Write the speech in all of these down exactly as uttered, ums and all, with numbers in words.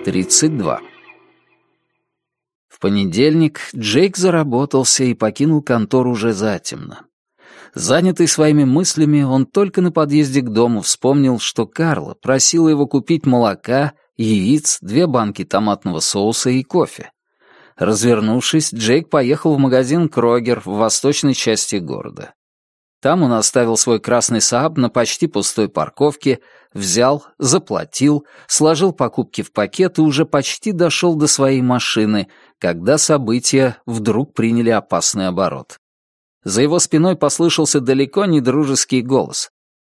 тридцать два. В понедельник Джейк заработался и покинул контору уже затемно. Занятый своими мыслями, он только на подъезде к дому вспомнил, что Карла просила его купить молока, яиц, две банки томатного соуса и кофе. Развернувшись, Джейк поехал в магазин «Крогер» в восточной части города. Там он оставил свой красный Saab на почти пустой парковке, взял, заплатил, сложил покупки в пакет и уже почти дошел до своей машины, когда события вдруг приняли опасный оборот. За его спиной послышался далеко не дружеский голос.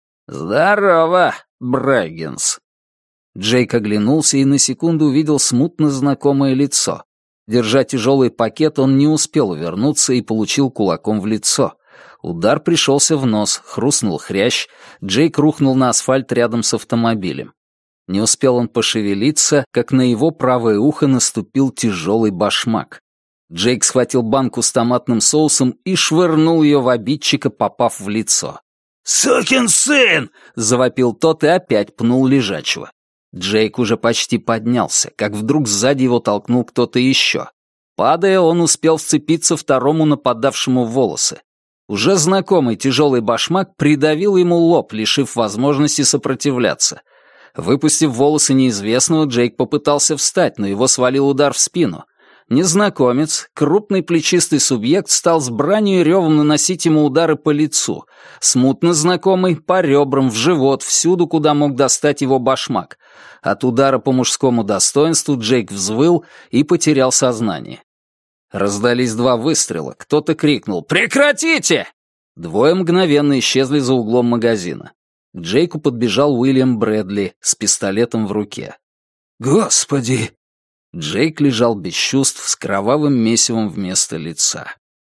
«Здорово, Брэггинс!» Джейк оглянулся и на секунду увидел смутно знакомое лицо. Держа тяжелый пакет, он не успел увернуться и получил кулаком в лицо. Удар пришелся в нос, хрустнул хрящ, Джейк рухнул на асфальт рядом с автомобилем. Не успел он пошевелиться, как на его правое ухо наступил тяжелый башмак. Джейк схватил банку с томатным соусом и швырнул ее в обидчика, попав в лицо. «Сукин сын!» — завопил тот и опять пнул лежачего. Джейк уже почти поднялся, как вдруг сзади его толкнул кто-то еще. Падая, он успел вцепиться второму нападавшему в волосы. Уже знакомый тяжелый башмак придавил ему лоб, лишив возможности сопротивляться. Выпустив волосы неизвестного, Джейк попытался встать, но его свалил удар в спину. Незнакомец, крупный плечистый субъект, стал с бранью и ревом наносить ему удары по лицу. Смутно знакомый — по ребрам, в живот, всюду, куда мог достать его башмак. От удара по мужскому достоинству Джейк взвыл и потерял сознание. Раздались два выстрела, кто-то крикнул «Прекратите!». Двое мгновенно исчезли за углом магазина. К Джейку подбежал Уильям Брэдли с пистолетом в руке. «Господи!» Джейк лежал без чувств с кровавым месивом вместо лица.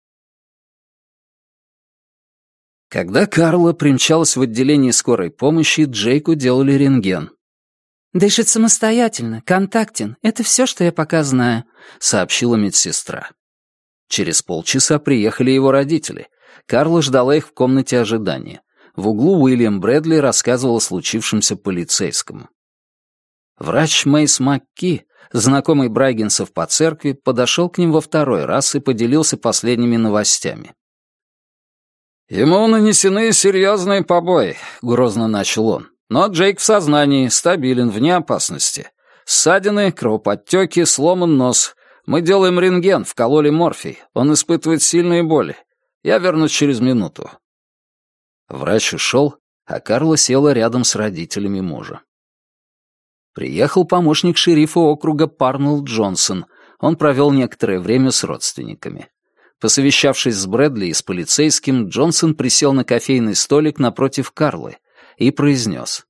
Когда Карла примчалась в отделение скорой помощи, Джейку делали рентген. «Дышит самостоятельно, контактен. Это все, что я пока знаю», — сообщила медсестра. Через полчаса приехали его родители. Карла ждала их в комнате ожидания. В углу Уильям Брэдли рассказывал о случившемся полицейскому. Врач Мэйс МакКи, знакомый Брэггинсов по церкви, подошел к ним во второй раз и поделился последними новостями. «Ему нанесены серьезные побои», — грозно начал он. «Но Джейк в сознании, стабилен, вне опасности. Ссадины, кровоподтеки, сломан нос. Мы делаем рентген, вкололи морфий. Он испытывает сильные боли. Я вернусь через минуту». Врач ушел, а Карла села рядом с родителями мужа. Приехал помощник шерифа округа Парнелл Джонсон. Он провел некоторое время с родственниками. Посовещавшись с Брэдли и с полицейским, Джонсон присел на кофейный столик напротив Карлы и произнес.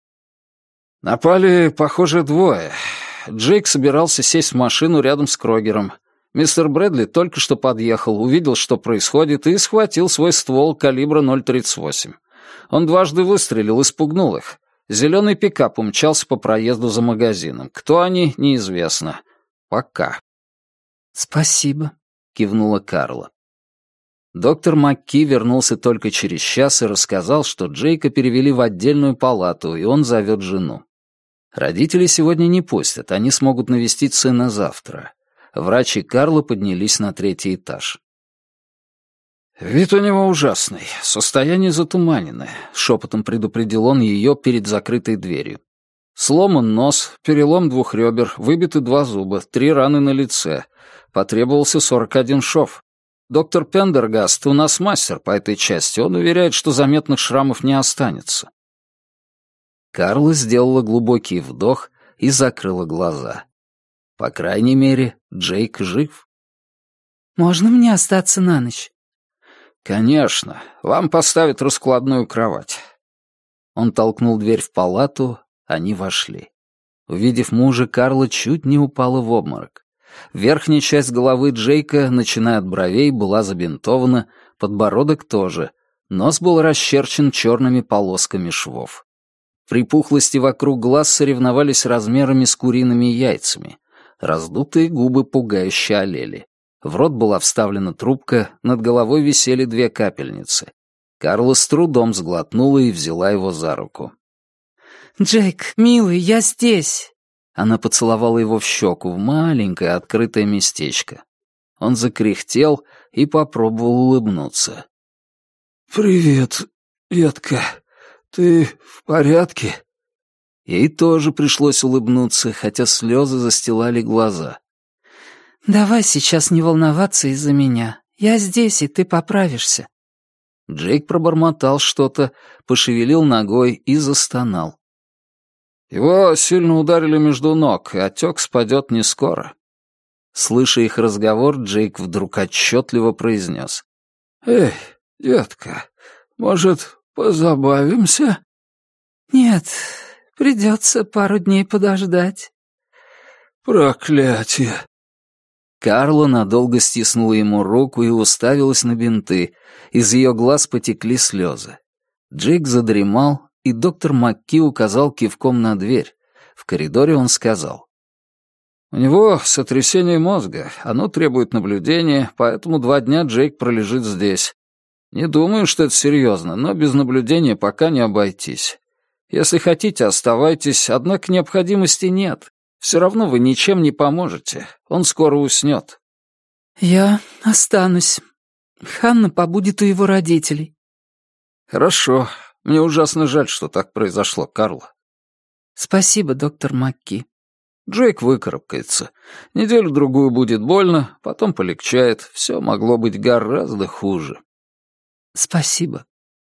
«Напали, похоже, двое. Джейк собирался сесть в машину рядом с Крогером. Мистер Брэдли только что подъехал, увидел, что происходит, и схватил свой ствол калибра ноль тридцать восемь. Он дважды выстрелил и спугнул их. Зеленый пикап умчался по проезду за магазином. Кто они, неизвестно. Пока». «Спасибо», — кивнула Карла. Доктор МакКи вернулся только через час и рассказал, что Джейка перевели в отдельную палату, и он зовет жену. Родители сегодня не пустят, они смогут навестить сына завтра. Врач и Карла поднялись на третий этаж. «Вид у него ужасный, состояние затуманенное», — шепотом предупредил он ее перед закрытой дверью. «Сломан нос, перелом двух ребер, выбиты два зуба, три раны на лице. Потребовался сорок один шов. Доктор Пендергаст у нас мастер по этой части, он уверяет, что заметных шрамов не останется». Карла сделала глубокий вдох и закрыла глаза. По крайней мере, Джейк жив. «Можно мне остаться на ночь?» «Конечно. Вам поставят раскладную кровать». Он толкнул дверь в палату, они вошли. Увидев мужа, Карла чуть не упала в обморок. Верхняя часть головы Джейка, начиная от бровей, была забинтована, подбородок тоже. Нос был расчерчен черными полосками швов. Припухлости вокруг глаз соревновались размерами с куриными яйцами. Раздутые губы пугающе олели. В рот была вставлена трубка, над головой висели две капельницы. Карла с трудом сглотнула и взяла его за руку. «Джейк, милый, я здесь!» Она поцеловала его в щеку, в маленькое открытое местечко. Он закряхтел и попробовал улыбнуться. «Привет, детка. Ты в порядке?» Ей тоже пришлось улыбнуться, хотя слезы застилали глаза. «Давай сейчас не волноваться из-за меня. Я здесь, и ты поправишься». Джейк пробормотал что-то, пошевелил ногой и застонал. Его сильно ударили между ног, и отек спадет не скоро. Слыша их разговор, Джейк вдруг отчетливо произнес. «Эй, детка, может, позабавимся?» «Нет, придется пару дней подождать». «Проклятие!» Карла надолго стиснула ему руку и уставилась на бинты. Из ее глаз потекли слезы. Джейк задремал, и доктор Макки указал кивком на дверь. В коридоре он сказал. «У него сотрясение мозга, оно требует наблюдения, поэтому два дня Джейк пролежит здесь. Не думаю, что это серьезно, но без наблюдения пока не обойтись. Если хотите, оставайтесь, однако необходимости нет. Все равно вы ничем не поможете, он скоро уснет». «Я останусь. Ханна побудет у его родителей». «Хорошо. Мне ужасно жаль, что так произошло, Карла». «Спасибо, доктор Макки». Джейк выкарабкается. Неделю-другую будет больно, потом полегчает. Все могло быть гораздо хуже. «Спасибо».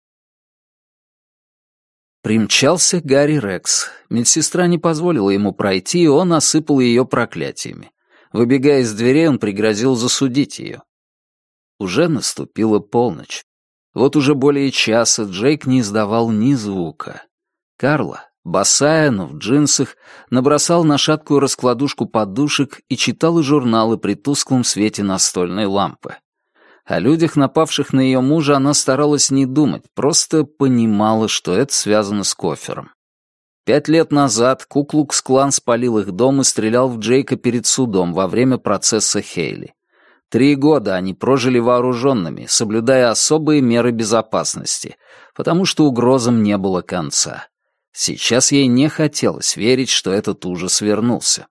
Примчался Гарри Рекс. Медсестра не позволила ему пройти, и он осыпал ее проклятиями. Выбегая из дверей, он пригрозил засудить ее. Уже наступила полночь. Вот уже более часа Джейк не издавал ни звука. Карла, босая, но в джинсах, набросал на шаткую раскладушку подушек и читала журналы при тусклом свете настольной лампы. О людях, напавших на ее мужа, она старалась не думать, просто понимала, что это связано с кофером. Пять лет назад Ку-Клукс-Клан спалил их дом и стрелял в Джейка перед судом во время процесса Хейли. Три года они прожили вооруженными, соблюдая особые меры безопасности, потому что угрозам не было конца. Сейчас ей не хотелось верить, что этот ужас вернулся.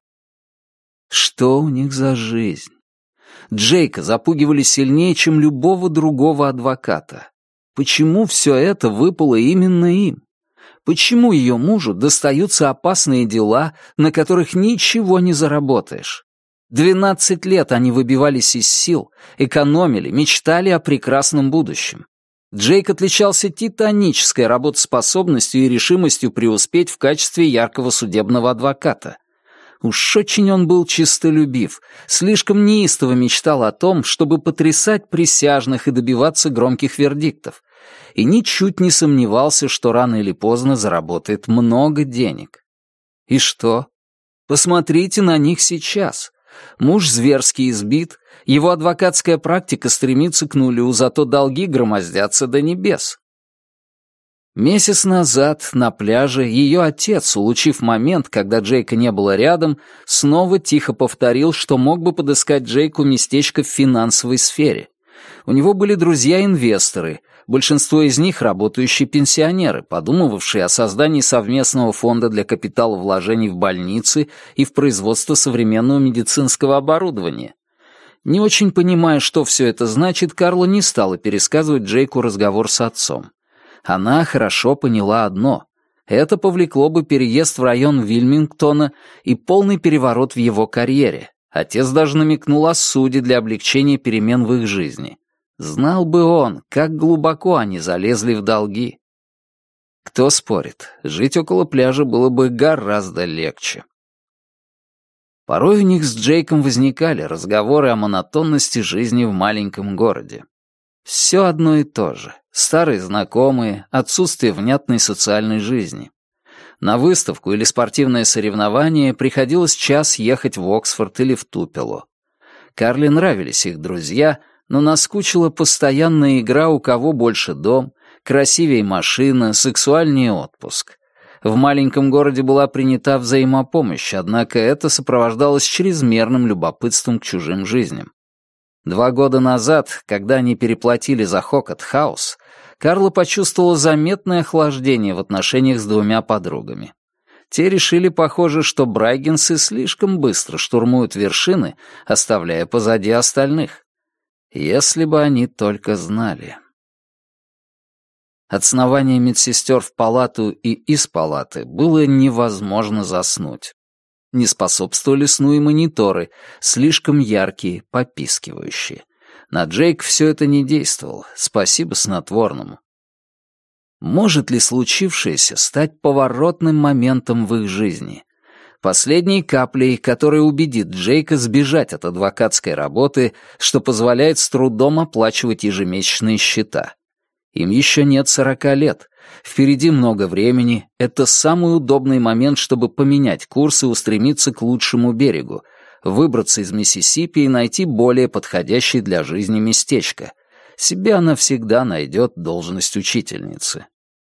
Что у них за жизнь? Джейка запугивали сильнее, чем любого другого адвоката. Почему все это выпало именно им? Почему ее мужу достаются опасные дела, на которых ничего не заработаешь? Двенадцать лет они выбивались из сил, экономили, мечтали о прекрасном будущем. Джейк отличался титанической работоспособностью и решимостью преуспеть в качестве яркого судебного адвоката. Уж очень он был честолюбив, слишком неистово мечтал о том, чтобы потрясать присяжных и добиваться громких вердиктов, и ничуть не сомневался, что рано или поздно заработает много денег. И что? Посмотрите на них сейчас. Муж зверски избит, его адвокатская практика стремится к нулю, зато долги громоздятся до небес. Месяц назад на пляже ее отец, улучив момент, когда Джейка не было рядом, снова тихо повторил, что мог бы подыскать Джейку местечко в финансовой сфере. У него были друзья-инвесторы, большинство из них работающие пенсионеры, подумывавшие о создании совместного фонда для капиталовложений в больницы и в производство современного медицинского оборудования. Не очень понимая, что все это значит, Карла не стала пересказывать Джейку разговор с отцом. Она хорошо поняла одно — это повлекло бы переезд в район Вильмингтона и полный переворот в его карьере. Отец даже намекнул о суде для облегчения перемен в их жизни. Знал бы он, как глубоко они залезли в долги. Кто спорит, жить около пляжа было бы гораздо легче. Порой у них с Джейком возникали разговоры о монотонности жизни в маленьком городе. Все одно и то же. Старые знакомые, отсутствие внятной социальной жизни. На выставку или спортивное соревнование приходилось час ехать в Оксфорд или в Тупело. Карле нравились их друзья, но наскучила постоянная игра «У кого больше дом», «Красивее машина», «Сексуальнее отпуск». В маленьком городе была принята взаимопомощь, однако это сопровождалось чрезмерным любопытством к чужим жизням. Два года назад, когда они переплатили за Хокот Хаус, Карла почувствовала заметное охлаждение в отношениях с двумя подругами. Те решили, похоже, что брайгенсы слишком быстро штурмуют вершины, оставляя позади остальных. Если бы они только знали. От снования медсестер в палату и из палаты было невозможно заснуть. Не способствовали сну и мониторы, слишком яркие, попискивающие. На Джейк все это не действовало, спасибо снотворному. Может ли случившееся стать поворотным моментом в их жизни? Последней каплей, которая убедит Джейка сбежать от адвокатской работы, что позволяет с трудом оплачивать ежемесячные счета. Им еще нет сорока лет. Впереди много времени. Это самый удобный момент, чтобы поменять курс и устремиться к лучшему берегу, выбраться из Миссисипи и найти более подходящее для жизни местечко. Себе она всегда найдет должность учительницы.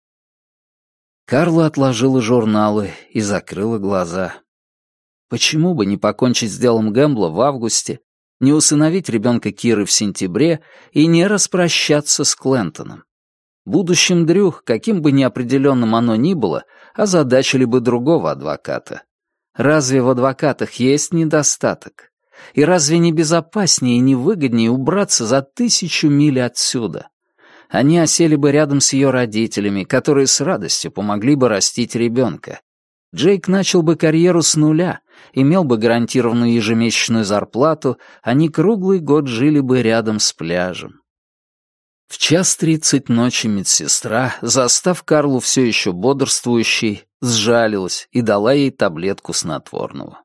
Карла отложила журналы и закрыла глаза. Почему бы не покончить с делом Гэмбла в августе, не усыновить ребенка Киры в сентябре и не распрощаться с Клентоном? Будущим Дрю, каким бы неопределенным оно ни было, озадачили бы другого адвоката. Разве в адвокатах есть недостаток? И разве не безопаснее и не выгоднее убраться за тысячу миль отсюда? Они осели бы рядом с ее родителями, которые с радостью помогли бы растить ребенка. Джейк начал бы карьеру с нуля, имел бы гарантированную ежемесячную зарплату, они круглый год жили бы рядом с пляжем. В час тридцать ночи медсестра, застав Карлу все еще бодрствующей, сжалилась и дала ей таблетку снотворного.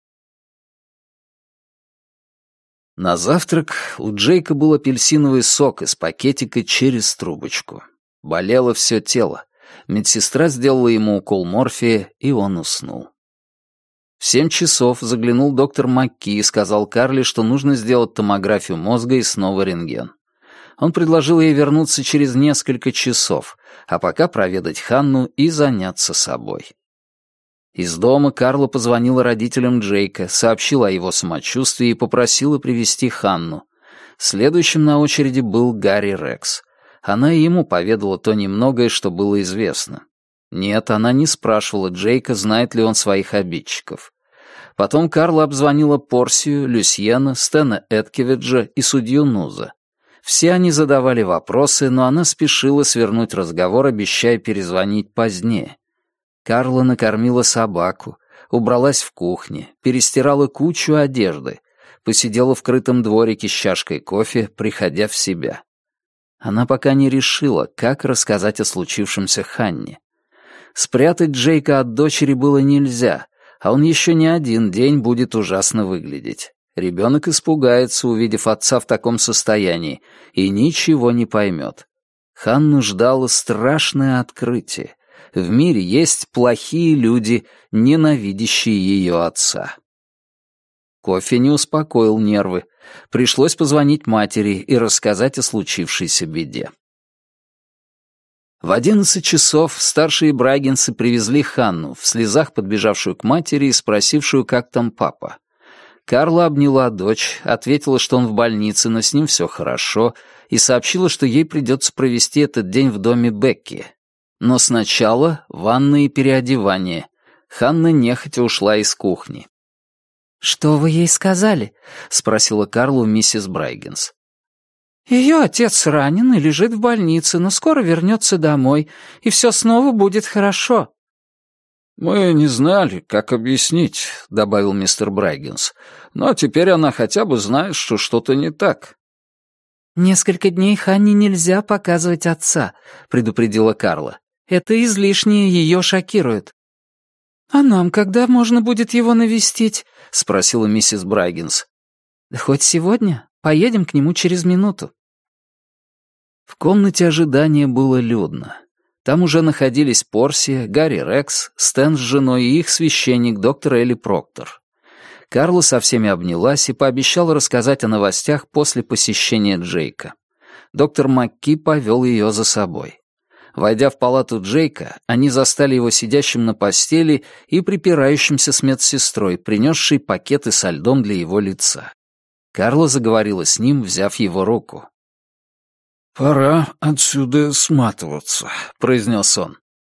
На завтрак у Джейка был апельсиновый сок из пакетика через трубочку. Болело все тело. Медсестра сделала ему укол морфия, и он уснул. В семь часов заглянул доктор Макки и сказал Карле, что нужно сделать томографию мозга и снова рентген. Он предложил ей вернуться через несколько часов, а пока проведать Ханну и заняться собой. Из дома Карла позвонила родителям Джейка, сообщила о его самочувствии и попросила привезти Ханну. Следующим на очереди был Гарри Рекс. Она и ему поведала то немногое, что было известно. Нет, она не спрашивала Джейка, знает ли он своих обидчиков. Потом Карла обзвонила Порсию, Люсьена, Стэна Эткевиджа и судью Нуза. Все они задавали вопросы, но она спешила свернуть разговор, обещая перезвонить позднее. Карла накормила собаку, убралась в кухне, перестирала кучу одежды, посидела в крытом дворике с чашкой кофе, приходя в себя. Она пока не решила, как рассказать о случившемся Ханне. Спрятать Джейка от дочери было нельзя, а он еще не один день будет ужасно выглядеть. Ребенок испугается, увидев отца в таком состоянии, и ничего не поймет. Ханну ждало страшное открытие. В мире есть плохие люди, ненавидящие ее отца. Кофе не успокоил нервы. Пришлось позвонить матери и рассказать о случившейся беде. В одиннадцать часов старшие брайгенсы привезли Ханну, в слезах подбежавшую к матери и спросившую, как там папа. Карла обняла дочь, ответила, что он в больнице, но с ним все хорошо, и сообщила, что ей придется провести этот день в доме Бекки. Но сначала ванна и переодевание. Ханна нехотя ушла из кухни. «Что вы ей сказали?» — спросила Карла у миссис Брайгенс. «Ее отец ранен и лежит в больнице, но скоро вернется домой, и все снова будет хорошо». «Мы не знали, как объяснить», — добавил мистер Брайгенс. «Но теперь она хотя бы знает, что что-то не так». «Несколько дней Ханне нельзя показывать отца», — предупредила Карла. «Это излишнее ее шокирует». «А нам когда можно будет его навестить?» — спросила миссис Брайгенс. «Да хоть сегодня. Поедем к нему через минуту». В комнате ожидания было людно. Там уже находились Порсия, Гарри Рекс, Стэн с женой и их священник, доктор Элли Проктор. Карла со всеми обнялась и пообещала рассказать о новостях после посещения Джейка. Доктор Макки повел ее за собой. Войдя в палату Джейка, они застали его сидящим на постели и припирающимся с медсестрой, принесшей пакеты со льдом для его лица. Карла заговорила с ним, взяв его руку. «Пора отсюда сматываться», — произнес он.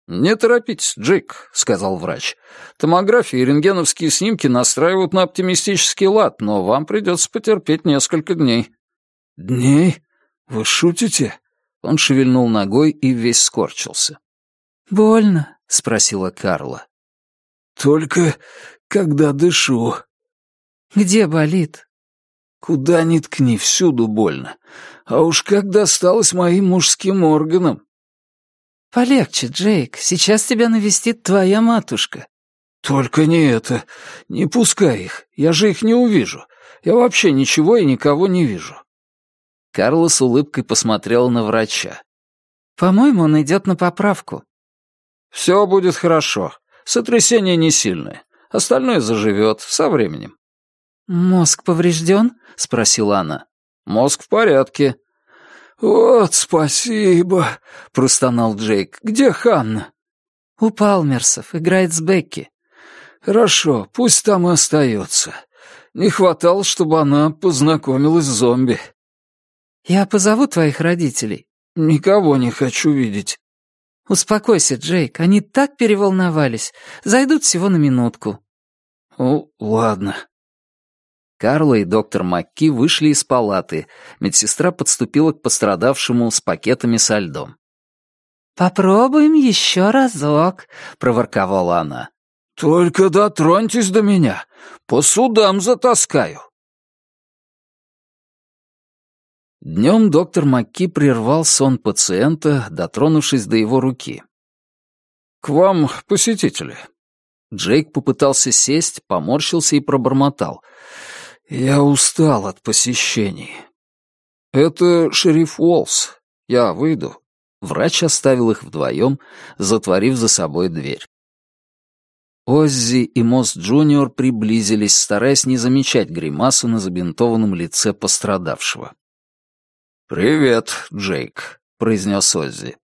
«Не торопитесь, Джейк», — сказал врач. «Томография и рентгеновские снимки настраивают на оптимистический лад, но вам придется потерпеть несколько дней». «Дней? Вы шутите?» Он шевельнул ногой и весь скорчился. «Больно?» — спросила Карла. «Только когда дышу». «Где болит?» «Куда ни ткни, всюду больно. А уж как досталось моим мужским органам». «Полегче, Джейк, сейчас тебя навестит твоя матушка». «Только не это. Не пускай их. Я же их не увижу. Я вообще ничего и никого не вижу». Карла с улыбкой посмотрела на врача. «По-моему, он идет на поправку». «Все будет хорошо. Сотрясение не сильное. Остальное заживет со временем». «Мозг поврежден?» — спросила она. «Мозг в порядке». «Вот спасибо», — простонал Джейк. «Где Ханна?» «У Палмерсов. Играет с Бекки». «Хорошо, пусть там и остается. Не хватало, чтобы она познакомилась с зомби». «Я позову твоих родителей». «Никого не хочу видеть». «Успокойся, Джейк, они так переволновались. Зайдут всего на минутку». «Ну, ладно». Карла и доктор Макки вышли из палаты. Медсестра подступила к пострадавшему с пакетами со льдом. «Попробуем еще разок», — проворковала она. «Только дотроньтесь до меня, по судам затаскаю». Днем доктор Макки прервал сон пациента, дотронувшись до его руки. «К вам посетители». Джейк попытался сесть, поморщился и пробормотал. «Я устал от посещений». «Это шериф Уолс. Я выйду». Врач оставил их вдвоем, затворив за собой дверь. Оззи и Мосс Джуниор приблизились, стараясь не замечать гримасу на забинтованном лице пострадавшего. «Привет, Джейк», — произнес Оззи.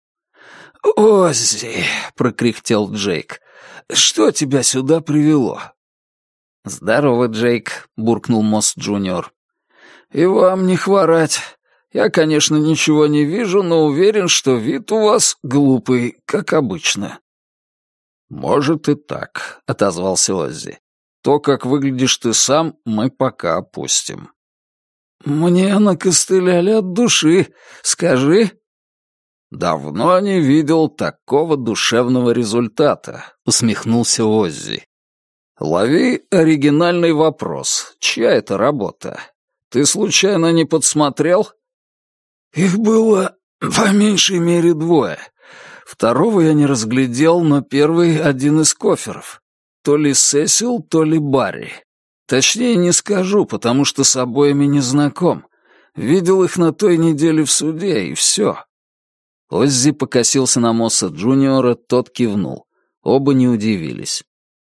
«Оззи», — прокряхтел Джейк, — «что тебя сюда привело?» «Здорово, Джейк», — буркнул Мосс Джуниор. «И вам не хворать. Я, конечно, ничего не вижу, но уверен, что вид у вас глупый, как обычно». «Может и так», — отозвался Оззи. «То, как выглядишь ты сам, мы пока опустим». «Мне накостыляли от души. Скажи». «Давно не видел такого душевного результата», — усмехнулся Оззи. «Лови оригинальный вопрос. Чья это работа? Ты случайно не подсмотрел?» «Их было по меньшей мере двое. Второго я не разглядел, но первый — один из коферов. То ли Сесил, то ли Барри. Точнее не скажу, потому что с обоими не знаком. Видел их на той неделе в суде, и все». Оззи покосился на Мосса Джуниора, тот кивнул. Оба не удивились.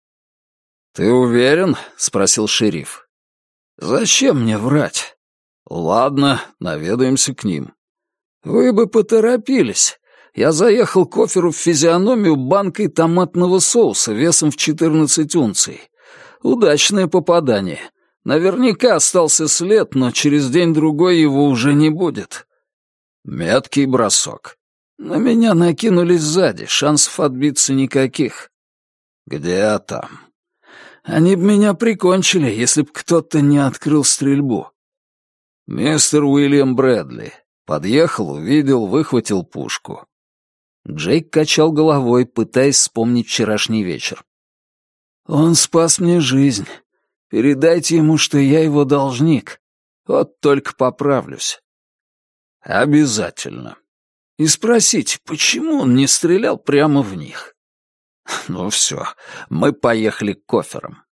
«Ты уверен?» — спросил шериф. «Зачем мне врать?» «Ладно, наведаемся к ним». «Вы бы поторопились. Я заехал коферу в физиономию банкой томатного соуса весом в четырнадцать унций. Удачное попадание. Наверняка остался след, но через день-другой его уже не будет». «Меткий бросок». «На меня накинулись сзади, шансов отбиться никаких». «Где там?» «Они б меня прикончили, если б кто-то не открыл стрельбу». «Мистер Уильям Брэдли. Подъехал, увидел, выхватил пушку». Джейк качал головой, пытаясь вспомнить вчерашний вечер. «Он спас мне жизнь. Передайте ему, что я его должник. Вот только поправлюсь». «Обязательно». «И спросите, почему он не стрелял прямо в них?» «Ну все, мы поехали к коферам».